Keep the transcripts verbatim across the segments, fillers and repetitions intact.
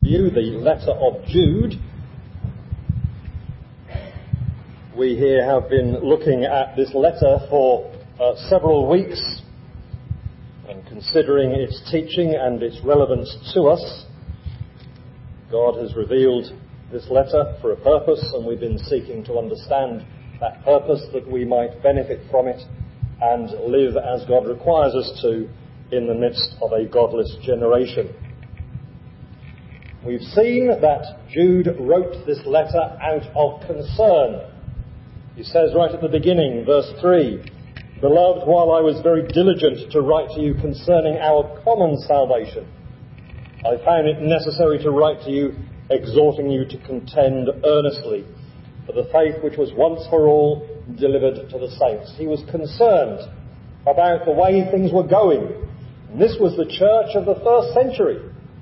review the letter of Jude. We here have been looking at this letter for uh, several weeks and considering its teaching and its relevance to us. God has revealed this letter for a purpose, and we've been seeking to understand that purpose that we might benefit from it and live as God requires us to in the midst of a godless generation. We've seen that Jude wrote this letter out of concern. He says right at the beginning, verse three, "Beloved, while I was very diligent to write to you concerning our common salvation, I found it necessary to write to you, exhorting you to contend earnestly for the faith which was once for all delivered to the saints." He was concerned about the way things were going. And this was the church of the first century.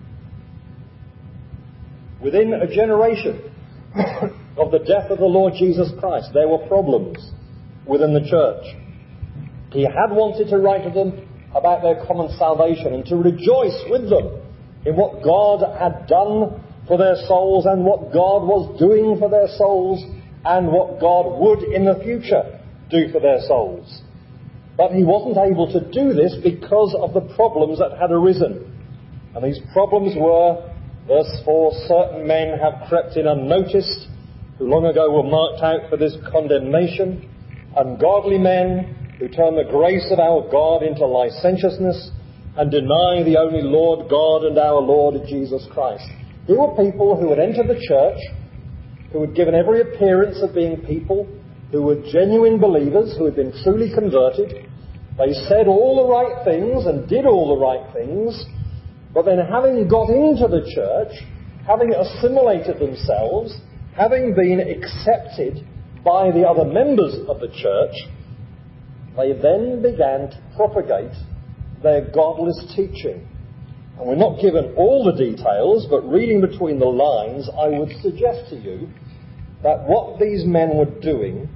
Within a generation of the death of the Lord Jesus Christ, there were problems within the church. He had wanted to write to them about their common salvation and to rejoice with them in what God had done for their souls and what God was doing for their souls and what God would in the future do for their souls. But he wasn't able to do this because of the problems that had arisen. And these problems were, verse four, "Certain men have crept in unnoticed, who long ago were marked out for this condemnation, ungodly men who turn the grace of our God into licentiousness and deny the only Lord God and our Lord Jesus Christ." Here were people who had entered the church, who had given every appearance of being people who were genuine believers, who had been truly converted. They said all the right things and did all the right things, but then having got into the church, having assimilated themselves, having been accepted by the other members of the church, they then began to propagate their godless teaching. And we're not given all the details, but reading between the lines, I would suggest to you that what these men were doing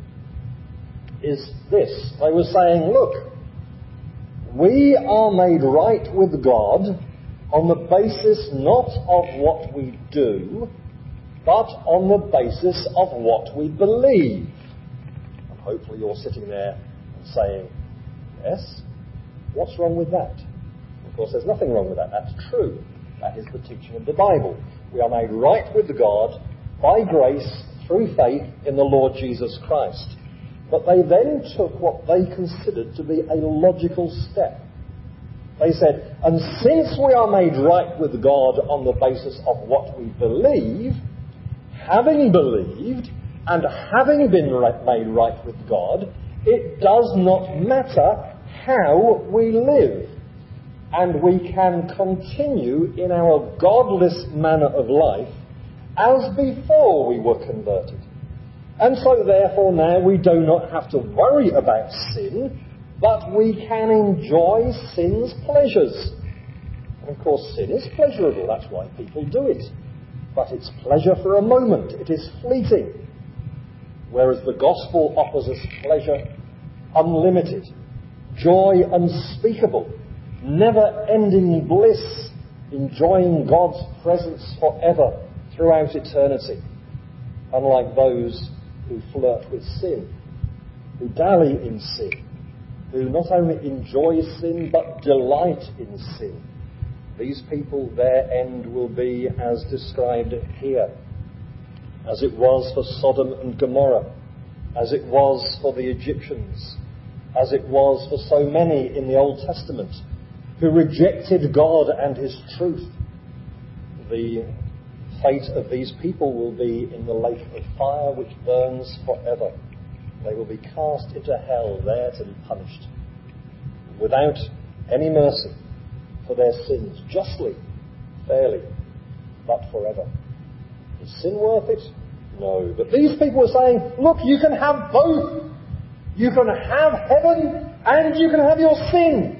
is this. They were saying, look, we are made right with God on the basis not of what we do, but on the basis of what we believe. And hopefully you're sitting there and saying, yes, what's wrong with that? Of course, there's nothing wrong with that. That's true. That is the teaching of the Bible. We are made right with God by grace through faith in the Lord Jesus Christ. But they then took what they considered to be a logical step. They said, and since we are made right with God on the basis of what we believe, having believed and having been made right with God, it does not matter how we live. And we can continue in our godless manner of life as before we were converted. And so therefore now we do not have to worry about sin, but we can enjoy sin's pleasures. And of course sin is pleasurable, that's why people do it. But it's pleasure for a moment, it is fleeting. Whereas the gospel offers us pleasure unlimited, joy unspeakable, never-ending bliss, enjoying God's presence forever throughout eternity. Unlike those who flirt with sin, who dally in sin, who not only enjoy sin but delight in sin. These people, their end will be as described here, as it was for Sodom and Gomorrah, as it was for the Egyptians, as it was for so many in the Old Testament who rejected God and His truth. The fate of these people will be in the lake of fire which burns forever. They will be cast into hell, there to be punished, without any mercy for their sins, justly, fairly, but forever. Is sin worth it? No. But these people are saying, look, you can have both. You can have heaven and you can have your sin.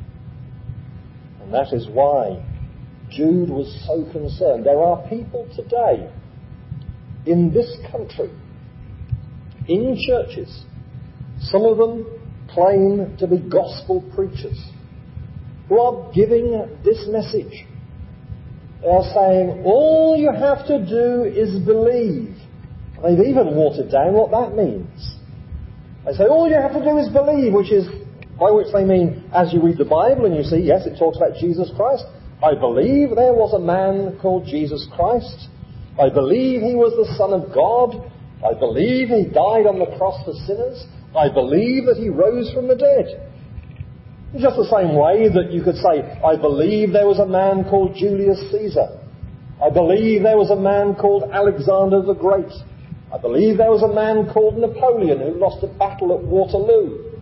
And that is why Jude was so concerned. There are people today in this country, in churches, some of them claim to be gospel preachers, who are giving this message. They are saying, all you have to do is believe. They've even watered down what that means. They say, all you have to do is believe, which is, by which they mean, as you read the Bible and you see, yes, it talks about Jesus Christ. I believe there was a man called Jesus Christ. I believe he was the Son of God. I believe he died on the cross for sinners. I believe that he rose from the dead. In just the same way that you could say, I believe there was a man called Julius Caesar. I believe there was a man called Alexander the Great. I believe there was a man called Napoleon who lost a battle at Waterloo.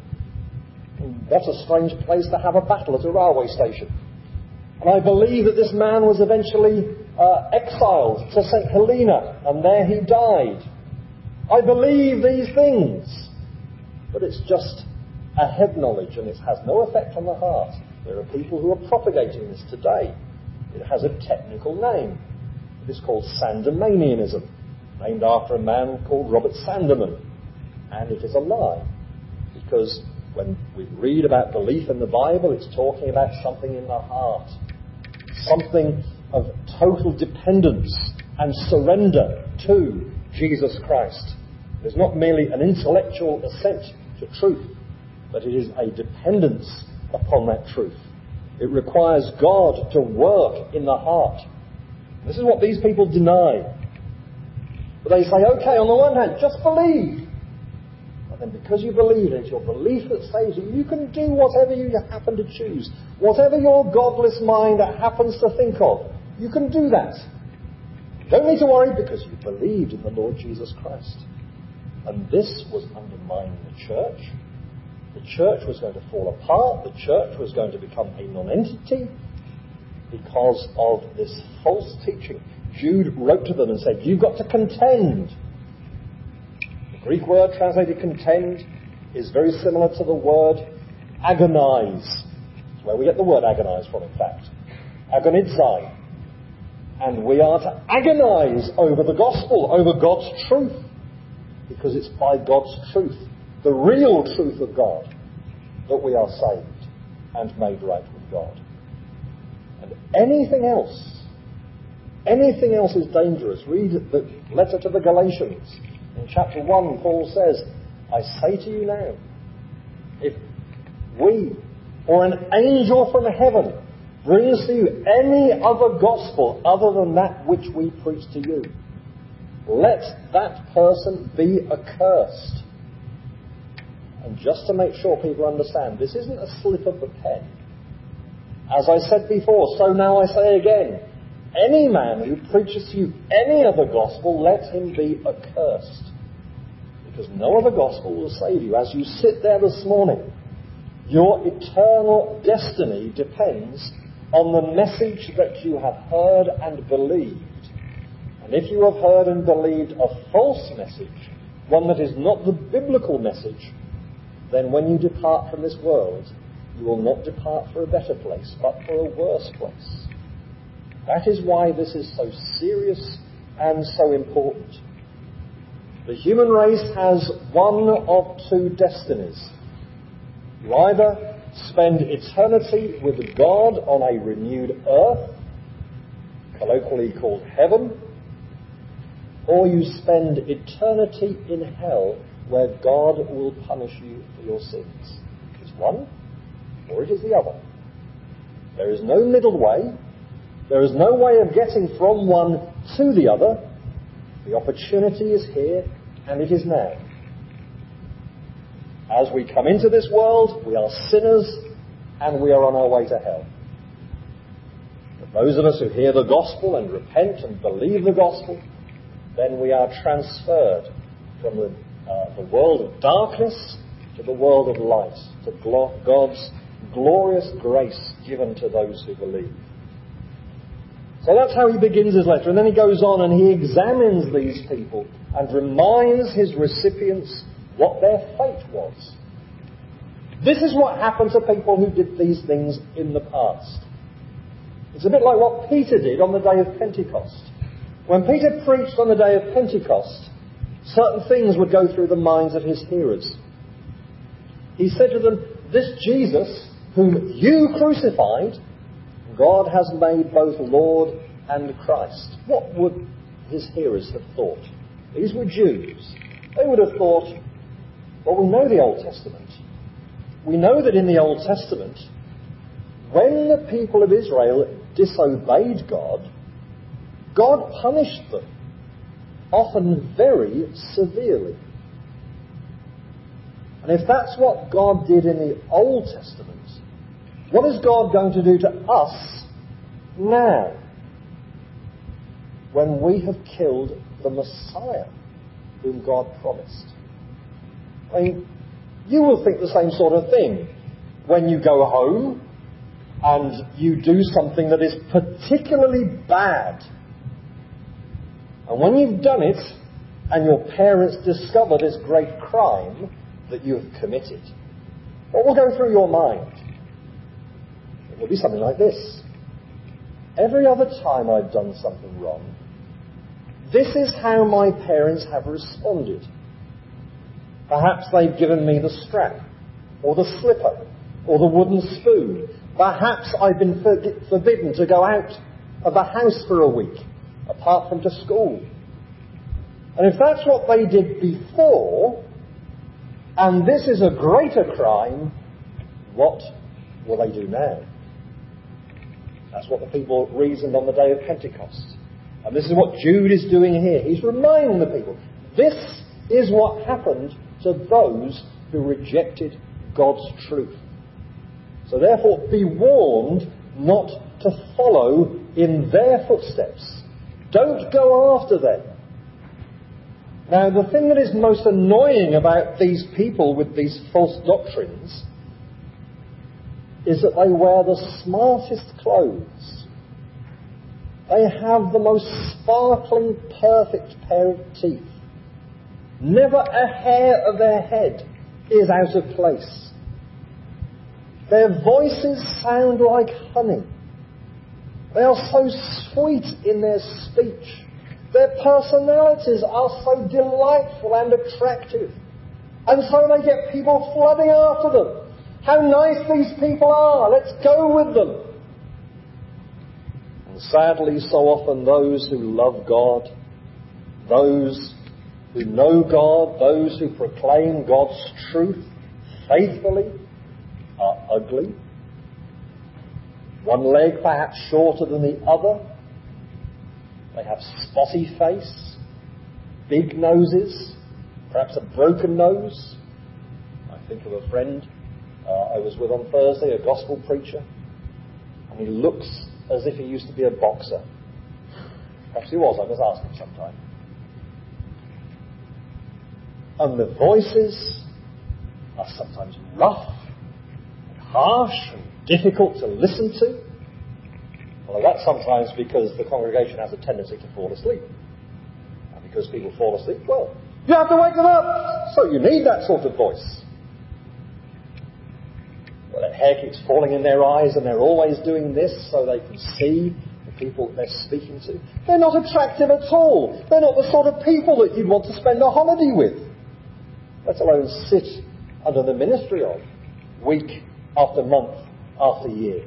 What a strange place to have a battle, at a railway station. And I believe that this man was eventually uh, exiled to Saint Helena, and there he died. I believe these things. But it's just a head knowledge, and it has no effect on the heart. There are people who are propagating this today. It has a technical name. It is called Sandemanianism, named after a man called Robert Sandeman. And it is a lie, because when we read about belief in the Bible, it's talking about something in the heart, something of total dependence and surrender to Jesus Christ. It is not merely an intellectual assent to truth, but it is a dependence upon that truth. It requires God to work in the heart. This is what these people deny. But they say, okay, on the one hand, just believe. But then because you believe, it's your belief that saves you. You can do whatever you happen to choose. Whatever your godless mind happens to think of, you can do that. You don't need to worry because you believed in the Lord Jesus Christ. And this was undermining the church. The church was going to fall apart. The church was going to become a non-entity because of this false teaching. Jude wrote to them and said, you've got to contend. The Greek word translated contend is very similar to the word agonize. It's where we get the word agonize from, in fact. Agonizai. And we are to agonize over the gospel, over God's truth. Because it's by God's truth, the real truth of God, that we are saved and made right with God. And anything else, anything else is dangerous. Read the letter to the Galatians. In chapter one, Paul says, I say to you now, if we or an angel from heaven brings to you any other gospel other than that which we preach to you, let that person be accursed. And just to make sure people understand, this isn't a slip of the pen. As I said before, so now I say again, any man who preaches to you any other gospel, let him be accursed. Because no other gospel will save you. As you sit there this morning, your eternal destiny depends on the message that you have heard and believed. And if you have heard and believed a false message, one that is not the biblical message, then when you depart from this world, you will not depart for a better place, but for a worse place. That is why this is so serious and so important. The human race has one of two destinies. You either spend eternity with God on a renewed earth, colloquially called heaven, or you spend eternity in hell where God will punish you for your sins. It is one or it is the other. There is no middle way. There is no way of getting from one to the other. The opportunity is here and it is now. As we come into this world, we are sinners and we are on our way to hell. But those of us who hear the gospel and repent and believe the gospel, then we are transferred from the, uh, the world of darkness to the world of light, to glo- God's glorious grace given to those who believe. So that's how he begins his letter. And then he goes on and he examines these people and reminds his recipients what their fate was. This is what happened to people who did these things in the past. It's a bit like what Peter did on the day of Pentecost. When Peter preached on the day of Pentecost, certain things would go through the minds of his hearers. He said to them, this Jesus, whom you crucified, God has made both Lord and Christ. What would his hearers have thought? These were Jews. They would have thought, well, we know the Old Testament. We know that in the Old Testament, when the people of Israel disobeyed God, God punished them, often very severely. And if that's what God did in the Old Testament, what is God going to do to us now, when we have killed the Messiah whom God promised? I mean, you will think the same sort of thing when you go home and you do something that is particularly bad. And when you've done it and your parents discover this great crime that you have committed, what will go through your mind? It will be something like this. Every other time I've done something wrong, this is how my parents have responded. Perhaps they've given me the strap, or the slipper, or the wooden spoon. Perhaps I've been for- forbidden to go out of the house for a week, apart from to school. And if that's what they did before, and this is a greater crime, what will they do now? That's what the people reasoned on the day of Pentecost. And this is what Jude is doing here. He's reminding the people, this is what happened to those who rejected God's truth. So therefore, be warned not to follow in their footsteps. Don't go after them. Now, the thing that is most annoying about these people with these false doctrines is that they wear the smartest clothes. They have the most sparkling, perfect pair of teeth. Never a hair of their head is out of place. Their voices sound like honey. They are so sweet in their speech. Their personalities are so delightful and attractive. And so they get people flooding after them. How nice these people are. Let's go with them. And sadly, so often those who love God, those who know God, those who proclaim God's truth faithfully, are ugly. One leg perhaps shorter than the other. They have spotty face, big noses, perhaps a broken nose. I think of a friend uh, I was with on Thursday, a gospel preacher, and he looks as if he used to be a boxer. Perhaps he was, I must ask him sometime. And the voices are sometimes rough and harsh and difficult to listen to. Well, that's sometimes because the congregation has a tendency to fall asleep. And because people fall asleep, well, you have to wake them up! So you need that sort of voice. Well, their hair keeps falling in their eyes and they're always doing this so they can see the people they're speaking to. They're not attractive at all. They're not the sort of people that you'd want to spend a holiday with, let alone sit under the ministry of, week after month after year.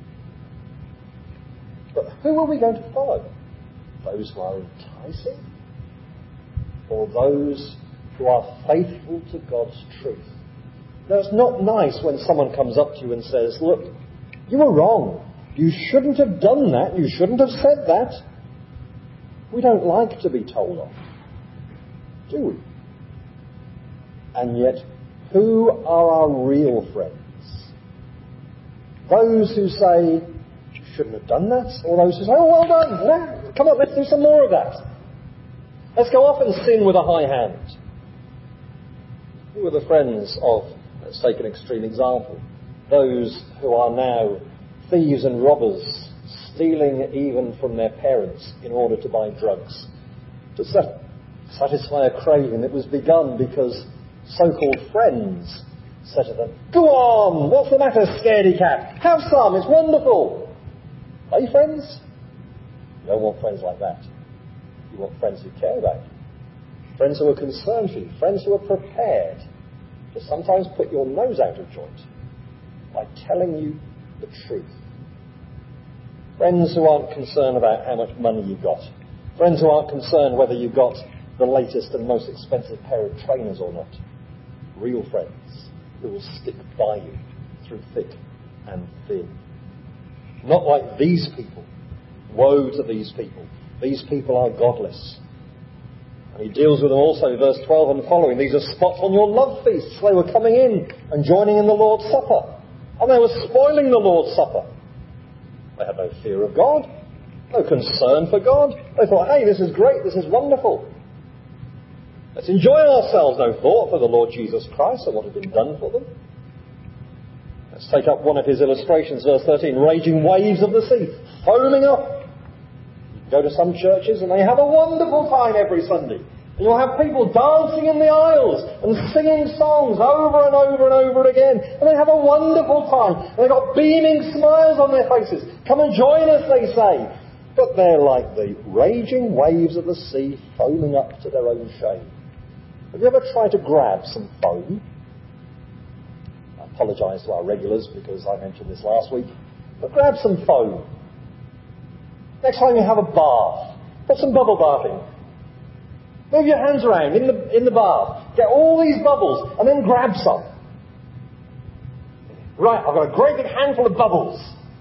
But who are we going to follow? Those who are enticing? Or those who are faithful to God's truth? Now, it's not nice when someone comes up to you and says, look, you were wrong. You shouldn't have done that. You shouldn't have said that. We don't like to be told off, do we? And yet, who are our real friends? Those who say, you shouldn't have done that? Or those who say, oh, well done. Now, come on, let's do some more of that. Let's go off and sin with a high hand. Who are the friends of, let's take an extreme example, those who are now thieves and robbers, stealing even from their parents in order to buy drugs, to sat- satisfy a craving that was begun because so-called friends said to them, go on, what's the matter, scaredy cat? Have some, it's wonderful. Are you friends? You don't want friends like that. You want friends who care about you. Friends who are concerned for you. Friends who are prepared to sometimes put your nose out of joint by telling you the truth. Friends who aren't concerned about how much money you've got. Friends who aren't concerned whether you've got the latest and most expensive pair of trainers or not. Real friends who will stick by you through thick and thin. Not like these people. Woe to these people. These people are godless. And he deals with them also in verse twelve and following. These are spots on your love feasts. They were coming in and joining in the Lord's Supper. And they were spoiling the Lord's Supper. They had no fear of God. No concern for God. They thought, hey, this is great. This is wonderful. Let's enjoy ourselves. No thought for the Lord Jesus Christ and what had been done for them. Let's take up one of his illustrations, verse thirteen. Raging waves of the sea, foaming up. You can go to some churches and they have a wonderful time every Sunday. And you'll have people dancing in the aisles and singing songs over and over and over again. And they have a wonderful time. And they've got beaming smiles on their faces. Come and join us, they say. But they're like the raging waves of the sea, foaming up to their own shame. Have you ever tried to grab some foam? I apologise to our regulars because I mentioned this last week. But grab some foam. Next time you have a bath, put some bubble bath in. Move your hands around in the in the bath. Get all these bubbles and then grab some. Right, I've got a great big handful of bubbles.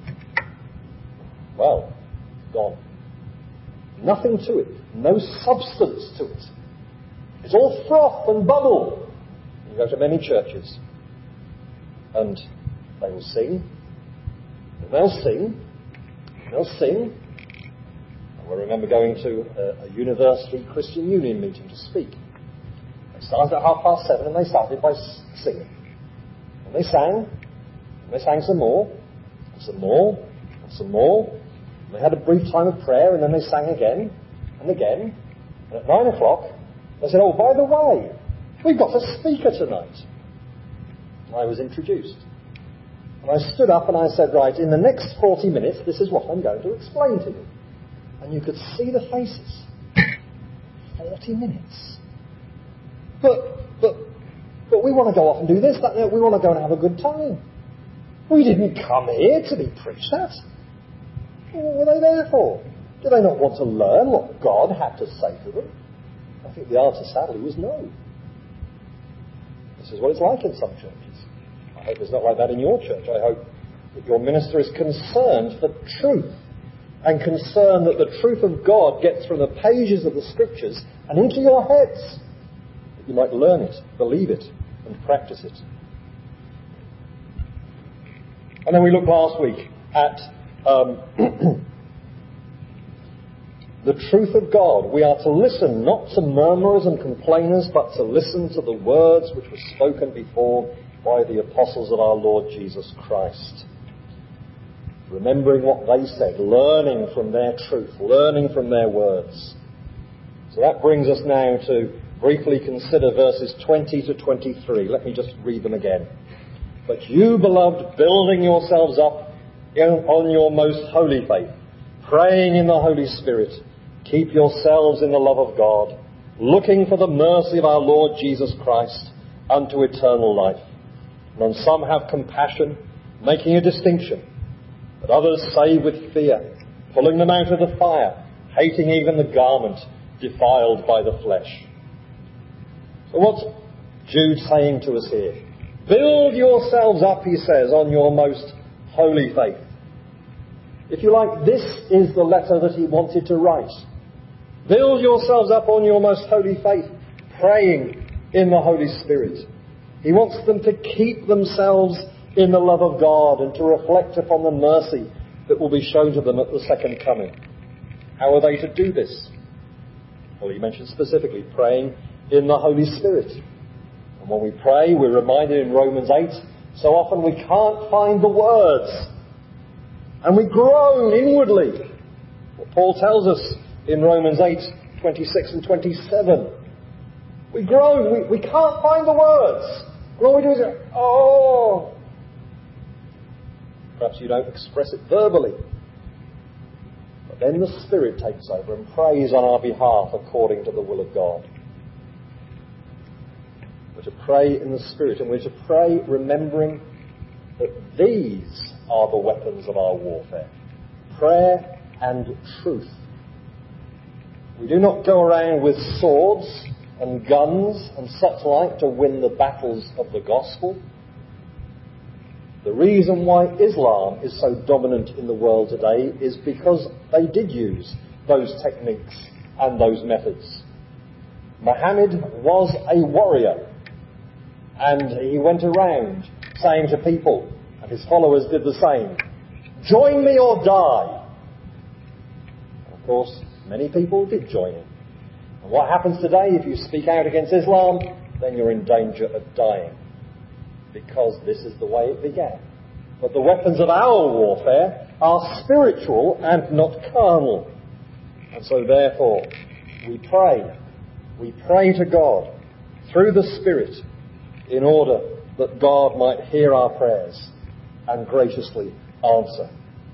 Well, gone. Nothing to it. No substance to it. It's all froth and bubble. You go to many churches and they will sing. And they'll sing. And they'll sing. I remember going to a, a university Christian Union meeting to speak. They started at half past seven and they started by singing. And they sang, and they sang some more, and some more, and some more. And they had a brief time of prayer and then they sang again, and again. And at nine o'clock, they said, oh, by the way, we've got a speaker tonight. And I was introduced. And I stood up and I said, right, in the next forty minutes, this is what I'm going to explain to you. And you could see the faces. Forty minutes. But, but, but we want to go off and do this, that, that. We want to go and have a good time. We didn't come here to be preached at. What were they there for? Did they not want to learn what God had to say to them? I think the answer, sadly, was no. This is what it's like in some churches. I hope it's not like that in your church. I hope that your minister is concerned for truth. And concerned that the truth of God gets from the pages of the Scriptures and into your heads, that you might learn it, believe it, and practice it. And then we looked last week at um, the truth of God. We are to listen not to murmurers and complainers, but to listen to the words which were spoken before by the apostles of our Lord Jesus Christ. Remembering what they said, learning from their truth, learning from their words. So that brings us now to briefly consider verses twenty to twenty-three. Let me just read them again. But you, beloved, building yourselves up on your most holy faith, praying in the Holy Spirit, keep yourselves in the love of God, looking for the mercy of our Lord Jesus Christ unto eternal life. And on some have compassion, making a distinction, but others save with fear, pulling them out of the fire, hating even the garment defiled by the flesh. So what's Jude saying to us here? Build yourselves up, he says, on your most holy faith. If you like, this is the letter that he wanted to write. Build yourselves up on your most holy faith, praying in the Holy Spirit. He wants them to keep themselves in the love of God and to reflect upon the mercy that will be shown to them at the second coming. How are they to do this? Well, he mentions specifically praying in the Holy Spirit. And when we pray, we're reminded in Romans eight, so often we can't find the words. And we groan inwardly. What Paul tells us in Romans eight, twenty-six and twenty-seven. We groan, we, we can't find the words. And all we do is go, oh. Perhaps you don't express it verbally. But then the Spirit takes over and prays on our behalf according to the will of God. We're to pray in the Spirit, and we're to pray remembering that these are the weapons of our warfare. prayer and truth. We do not go around with swords and guns and such like to win the battles of the gospel. The reason why Islam is so dominant in the world today is because they did use those techniques and those methods. Muhammad was a warrior, and he went around saying to people, and his followers did the same, "Join me or die." And of course, many people did join him. And what happens today, if you speak out against Islam, then you're in danger of dying, because this is the way it began. But the weapons of our warfare are spiritual and not carnal. And so therefore, we pray. We pray to God through the Spirit in order that God might hear our prayers and graciously answer.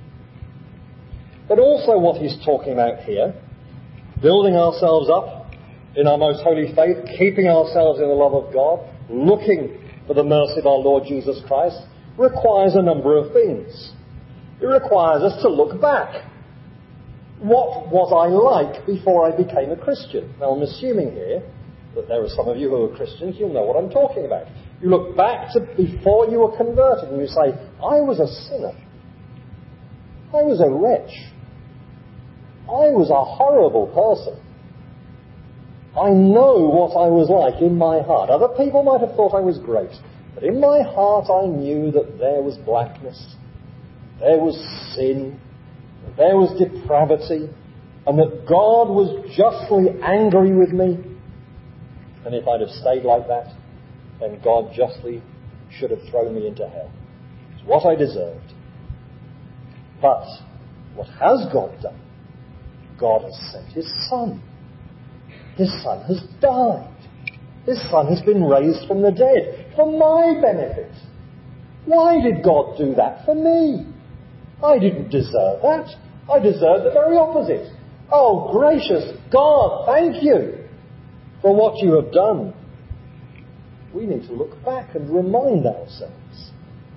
But also what he's talking about here, building ourselves up in our most holy faith, keeping ourselves in the love of God, looking for the mercy of our Lord Jesus Christ, requires a number of things. It requires us to look back. What was I like before I became a Christian? Now, I'm assuming here that there are some of you who are Christians, you'll know what I'm talking about. You look back to before you were converted and you say, I was a sinner. I was a wretch. I was a horrible person. I know what I was like in my heart. Other people might have thought I was great, but in my heart I knew that there was blackness, there was sin, there was depravity, and that God was justly angry with me. And if I'd have stayed like that, then God justly should have thrown me into hell. It's what I deserved. But what has God done? God has sent His Son. His Son has died. His Son has been raised from the dead for my benefit. Why did God do that for me? I didn't deserve that. I deserved the very opposite. Oh, gracious God, thank you for what you have done. We need to look back and remind ourselves.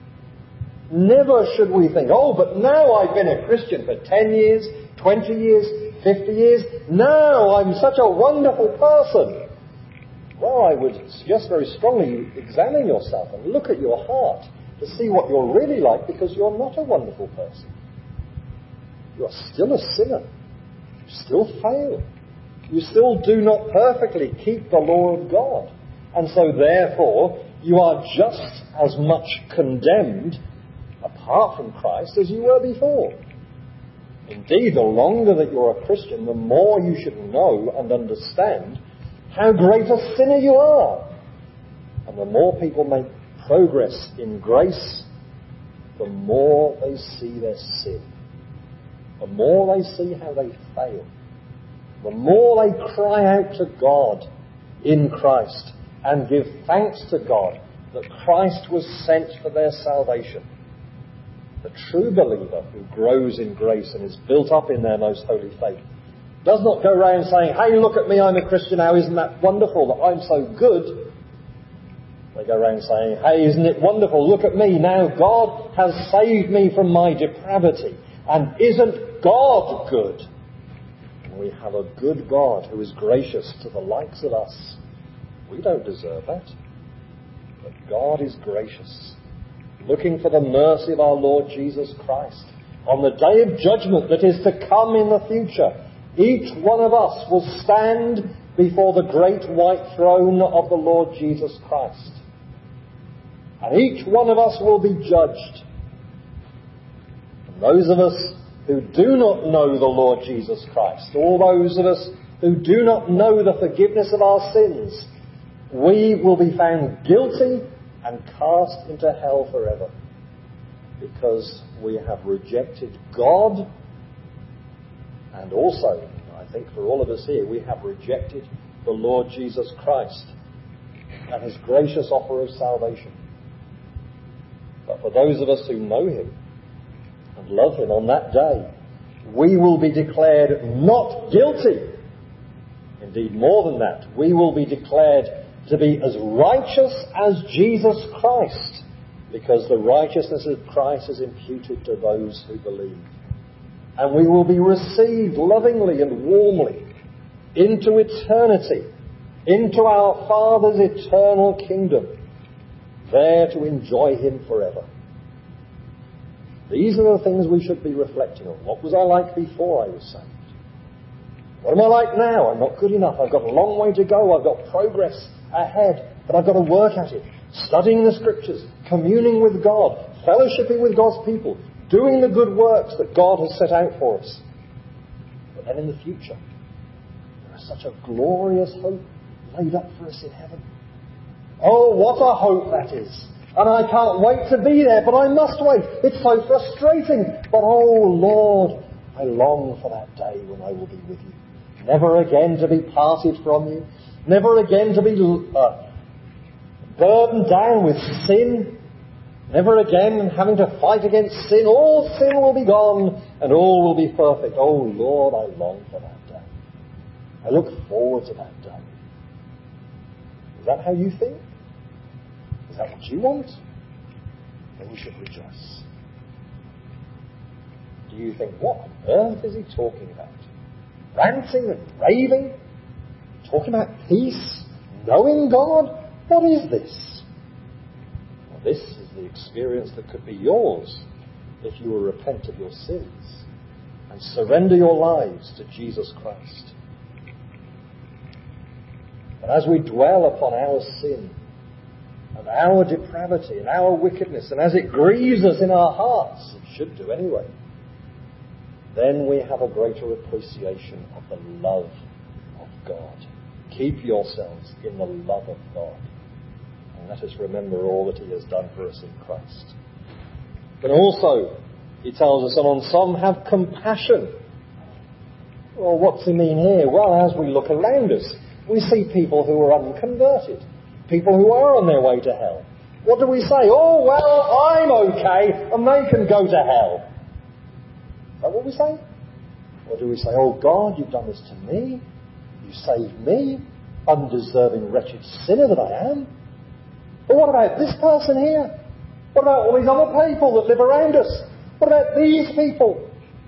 Never should we think, oh, but now I've been a Christian for ten years, twenty years, fifty years. Now I'm such a wonderful person. Well, I would suggest very strongly you examine yourself and look at your heart to see what you're really like, because you're not a wonderful person. You are still a sinner. You still fail. You still do not perfectly keep the law of God. And so therefore, you are just as much condemned apart from Christ as you were before. Indeed, the longer that you're a Christian, the more you should know and understand how great a sinner you are. And the more people make progress in grace, the more they see their sin. The more they see how they fail. The more they cry out to God in Christ and give thanks to God that Christ was sent for their salvation. The true believer who grows in grace and is built up in their most holy faith does not go around saying, hey, look at me, I'm a Christian now, isn't that wonderful that I'm so good? They go around saying, hey, isn't it wonderful, look at me, now God has saved me from my depravity. And isn't God good? And we have a good God who is gracious to the likes of us. We don't deserve that. But God is gracious, looking for the mercy of our Lord Jesus Christ. On the day of judgment that is to come in the future, each one of us will stand before the great white throne of the Lord Jesus Christ. And each one of us will be judged. And those of us who do not know the Lord Jesus Christ, or those of us who do not know the forgiveness of our sins, we will be found guilty and cast into hell forever, because we have rejected God, and also, I think for all of us here, we have rejected the Lord Jesus Christ and His gracious offer of salvation. But for those of us who know Him and love Him, on that day, we will be declared not guilty. Indeed, more than that, we will be declared to be as righteous as Jesus Christ, because the righteousness of Christ is imputed to those who believe. and we will be received lovingly and warmly into eternity, into our Father's eternal kingdom, there to enjoy Him forever. These are the things we should be reflecting on. What was I like before I was saved? What am I like now? I'm not good enough. I've got a long way to go. I've got progress ahead, but I've got to work at it. Studying the Scriptures, communing with God, fellowshipping with God's people, doing the good works that God has set out for us. But then in the future, there is such a glorious hope laid up for us in heaven. Oh, what a hope that is. And I can't wait to be there, but I must wait. It's so frustrating. But oh Lord, I long for that day when I will be with you. Never again to be parted from you. Never again to be uh, burdened down with sin. Never again having to fight against sin. All sin will be gone and all will be perfect. Oh Lord, I long for that day. I look forward to that day. Is that how you think? Is that what you want? Then we should rejoice. Do you think, what on earth is he talking about? Ranting and raving? Talking about peace? Knowing God? What is this? Well, this is the experience that could be yours if you will repent of your sins and surrender your lives to Jesus Christ. But as we dwell upon our sin and our depravity and our wickedness, and as it grieves us in our hearts, it should do anyway, then we have a greater appreciation of the love of God. Keep yourselves in the love of God. And let us remember all that He has done for us in Christ. But also, He tells us, and on some have compassion. Well, what's He mean here? Well, as we look around us, we see people who are unconverted. People who are on their way to hell. What do we say? Oh, well, I'm okay, and they can go to hell. Is that what we say? Or do we say, oh God, you've done this to me. You saved me, undeserving, wretched sinner that I am. But what about this person here? What about all these other people that live around us? What about these people?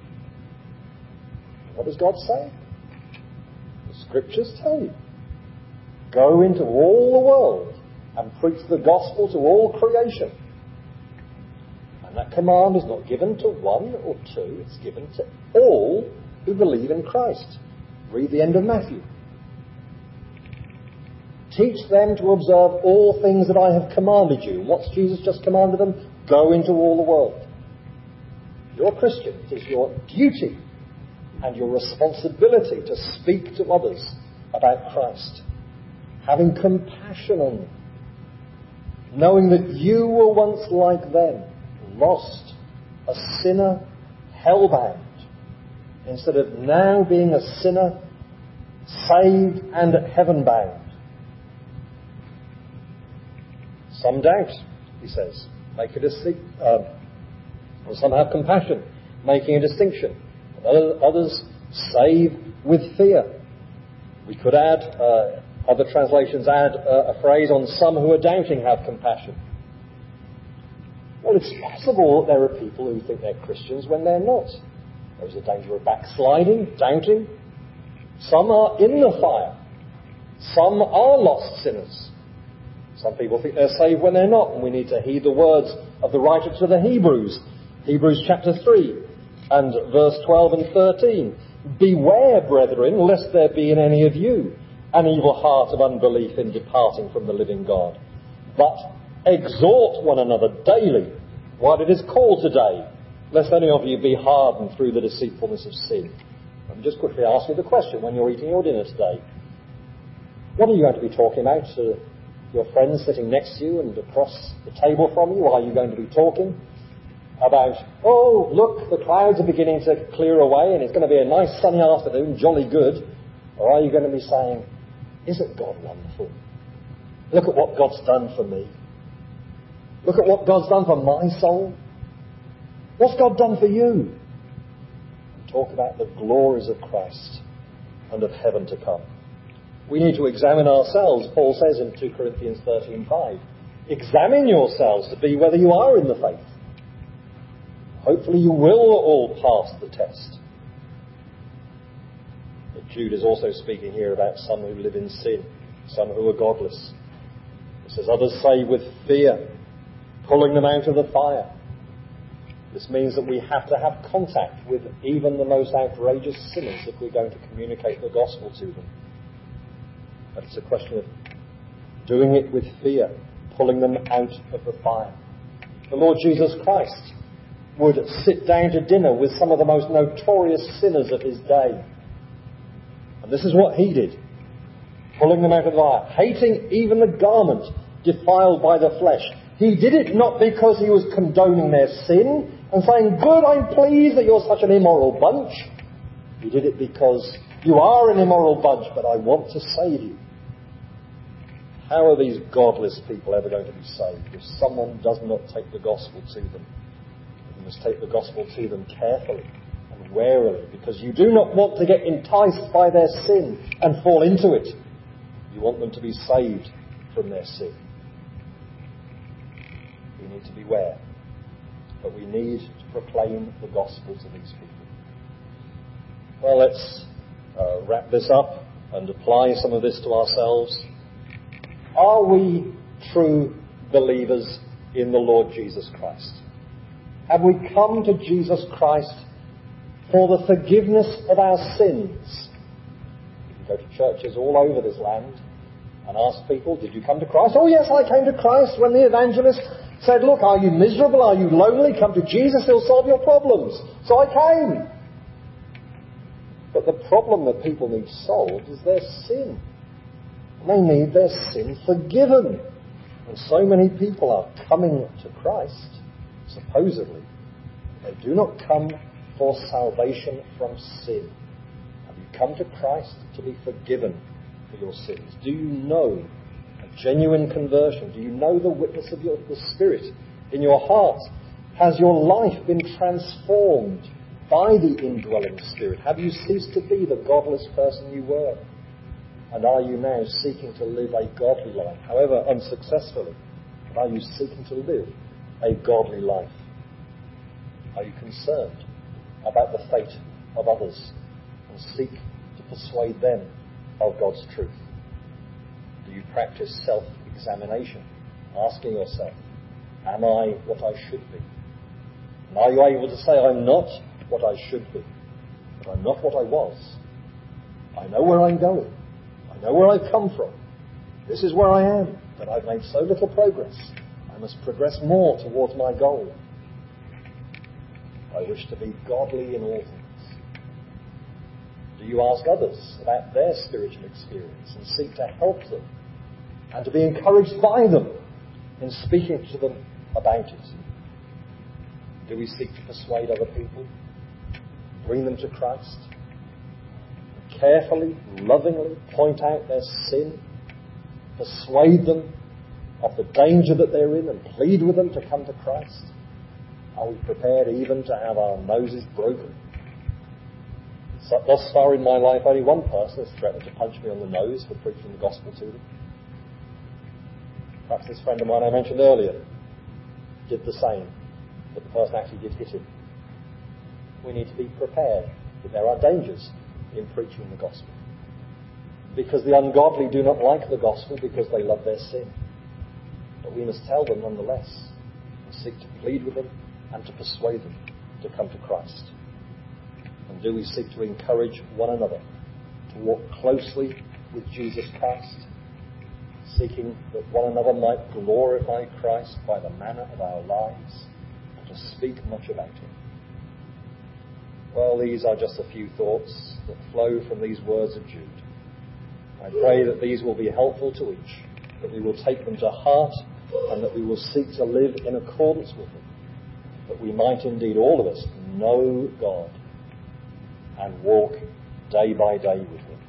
What does God say? The Scriptures tell you. Go into all the world and preach the gospel to all creation. And that command is not given to one or two, it's given to all who believe in Christ. Read the end of Matthew. Teach them to observe all things that I have commanded you. What's Jesus just commanded them? Go into all the world. If you're a Christian, it is your duty and your responsibility to speak to others about Christ. Having compassion on them. Knowing that you were once like them, lost, a sinner, hell-bound. Instead of now being a sinner, saved and heaven-bound. Some doubt, he says, make a distinction. Uh, some have compassion, making a distinction. Others save with fear. We could add, uh, other translations add uh, a phrase on some who are doubting have compassion. Well, it's possible that there are people who think they're Christians when they're not. There's a danger of backsliding, doubting. Some are in the fire. Some are lost sinners. Some people think they're saved when they're not, and we need to heed the words of the writer to the Hebrews. Hebrews chapter three and verse twelve and thirteen. Beware, brethren, lest there be in any of you an evil heart of unbelief in departing from the living God. But exhort one another daily, while it is called today, lest any of you be hardened through the deceitfulness of sin. Let me just quickly ask you the question when you're eating your dinner today. What are you going to be talking about to your friends sitting next to you and across the table from you? Are you going to be talking about, oh, look, the clouds are beginning to clear away and it's going to be a nice sunny afternoon, jolly good? Or are you going to be saying, isn't God wonderful? Look at what God's done for me. Look at what God's done for my soul. What's God done for you? And talk about the glories of Christ and of heaven to come. We need to examine ourselves, Paul says in two Corinthians thirteen five. Examine yourselves to be whether you are in the faith. Hopefully you will all pass the test. But Jude is also speaking here about some who live in sin, some who are godless. It says, others say with fear, pulling them out of the fire. This means that we have to have contact with even the most outrageous sinners if we're going to communicate the gospel to them. But it's a question of doing it with fear, pulling them out of the fire. The Lord Jesus Christ would sit down to dinner with some of the most notorious sinners of his day. And this is what he did. Pulling them out of the fire, hating even the garment defiled by the flesh. He did it not because he was condoning their sin and saying, good, I'm pleased that you're such an immoral bunch. He did it because you are an immoral bunch, but I want to save you. How are these godless people ever going to be saved if someone does not take the gospel to them? You must take the gospel to them carefully and warily, because you do not want to get enticed by their sin and fall into it. You want them to be saved from their sin. We need to beware. But we need to proclaim the gospel to these people. Well, let's uh, wrap this up and apply some of this to ourselves. Are we true believers in the Lord Jesus Christ? Have we come to Jesus Christ for the forgiveness of our sins? You can go to churches all over this land and ask people, did you come to Christ? Oh yes, I came to Christ when the evangelist said, look, are you miserable? Are you lonely? Come to Jesus, he'll solve your problems. So I came. But the problem that people need solved is their sin. They need their sin forgiven. And so many people are coming to Christ, supposedly. They do not come for salvation from sin. Have you come to Christ to be forgiven for your sins? Do you know a genuine conversion? Do you know the witness of your, the Spirit in your heart? Has your life been transformed by the indwelling Spirit? Have you ceased to be the godless person you were? And are you now seeking to live a godly life, however unsuccessfully? Are you seeking to live a godly life? Are you concerned about the fate of others and seek to persuade them of God's truth? Do you practice self-examination, asking yourself, am I what I should be? And are you able to say, I'm not what I should be, but I'm not what I was? I know where I'm going. I know where I've come from. This is where I am, but I've made so little progress. I must progress more towards my goal. I wish to be godly in all things. Do you ask others about their spiritual experience and seek to help them and to be encouraged by them in speaking to them about it? Do we seek to persuade other people, bring them to Christ, carefully, lovingly point out their sin, persuade them of the danger that they're in and plead with them to come to Christ? Are we prepared even to have our noses broken? So, thus far in my life, only one person has threatened to punch me on the nose for preaching the gospel to them. Perhaps this friend of mine I mentioned earlier did the same, but the person actually did hit him. We need to be prepared that there are dangers in preaching the gospel, because the ungodly do not like the gospel because they love their sin. But we must tell them nonetheless and seek to plead with them and to persuade them to come to Christ. And do we seek to encourage one another to walk closely with Jesus Christ, seeking that one another might glorify Christ by the manner of our lives and to speak much about Him? Well, these are just a few thoughts that flow from these words of Jude. I pray that these will be helpful to each, that we will take them to heart, and that we will seek to live in accordance with them, that we might indeed, all of us, know God and walk day by day with Him.